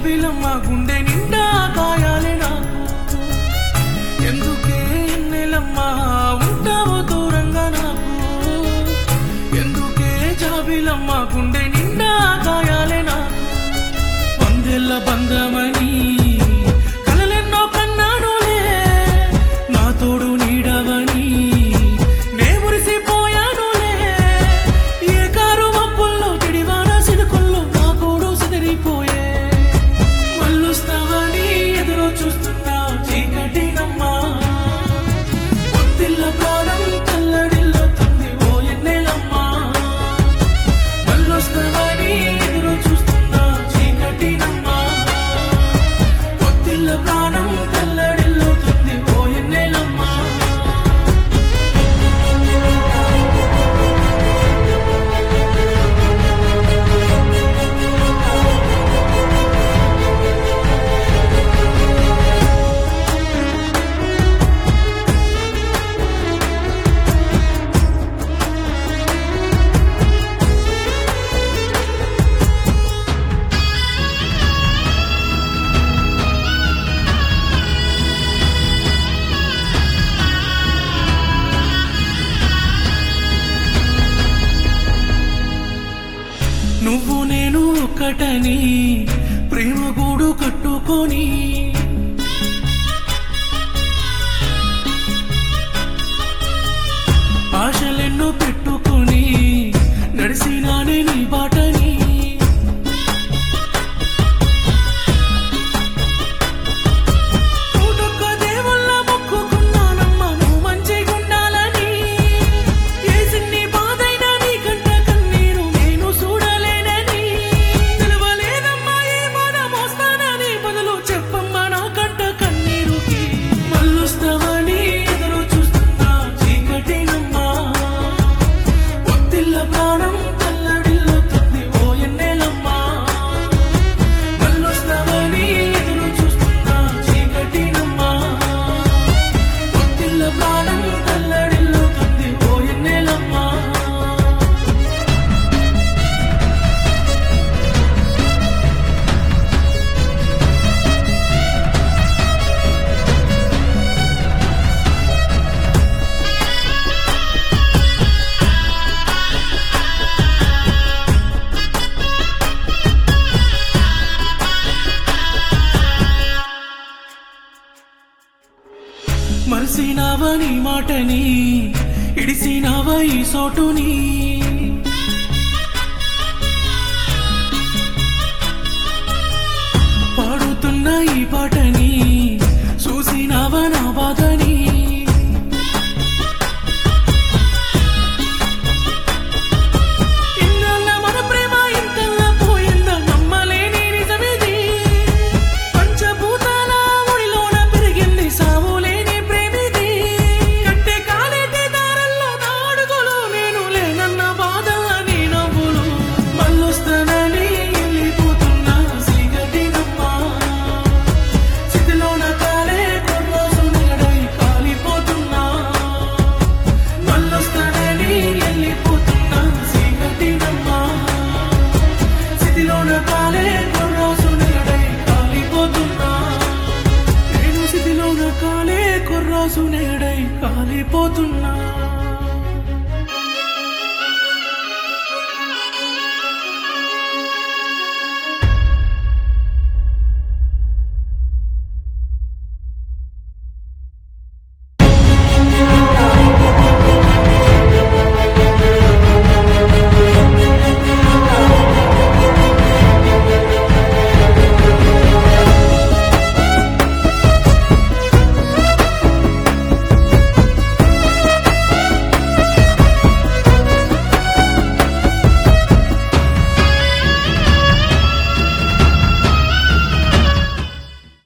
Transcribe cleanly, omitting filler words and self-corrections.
జాబిలమ్మ గుండె నిండా గాయాలే నాకు ఎందుకే ఎన్నెలమ్మా ఉంటావు దూరంగా నాకు ఎందుకే జాబిలమ్మ గుండె నిండా గాయాలే నాకు వందెల్ల బంధమని కలలెన్నో కన్నానులే నా తోడు నీడవని నే మురిసిపోయానులే ఏ కారు మబ్బుల్లో పిడివాన సినుకుల్లో నా గోడు సిదిరిపోయే మళ్ళొస్తావని ఎదురు చూస్తున్నా చీకటినమ్మా ఒత్తిళ్ళ ప్రాణం తల్లడిల్లుతుంది ఓ ఎన్నెలమ్మా మళ్ళొస్తావని ఎదురు చూస్తున్నా చీకటినమ్మా ఒత్తిళ్ళ ప్రాణం తల్లడిల్లుతుంది ఓ ఎన్నెలమ్మా నువ్వు నేను ఒక్కటని ప్రేమ గూడు కట్టుకొని ఆశలెన్నో పెట్టుకొని నడిసినానే నీ బాటని నూటొక్క దేవుళ్ళ మొక్కుకున్నానమ్మా నువ్వు మంచిగుండాలని ఏ సిన్ని బాధైనా నీ కంట కన్నీరు నేను చూడలేనని తెలవలేదమ్మా ఏ బాధ మోస్తానని బదులు చెప్పమ్మా నా కంట కన్నీరుకి మళ్ళొస్తావని ఎదురు చూస్తున్నా చీకటినమ్మా ఒత్తిళ్ళ ప్రాణం తల్లడిల్లుతుంది ఓ ఎన్నెలమ్మా మళ్ళొస్తావని ఎదురు చూస్తున్నా చీకటినమ్మా ఒత్తిళ్ళ ప్రాణం తల్లడిల్లుతుంది ఓ ఎన్నెలమ్మా మరిసినావా నీ మాటని ఇడిసినావా ఈ సోటుని పాడుతున్న ఈ పాటని చూసినావా నా బాధని ఇన్నాళ్ళ మన ప్రేమ ఇంతల్లా పోయిందా నమ్మలేని నిజమిది పంచభూతాల ఒడిలోన పెరిగింది సావులేని ప్రేమిది కట్టే కాలేటి దారల్లో నా అడుగులు నేను లేనన్న బాధల నీ నవ్వులు మళ్ళొస్తానని వెళ్ళిపోతున్నా చీకటినమ్మా చితిలోన కాలే కొర్రోసు నెగడై కాలిపోతున్నా మళ్ళొస్తానని వెళ్ళిపోతున్నా చీకటినమ్మా చితిలోన కాలే కొర్రోసు నెగడై కాలిపోతున్నా నేను చితిలోన కాలే కొర్రోసు నెగడై కాలిపోతున్నా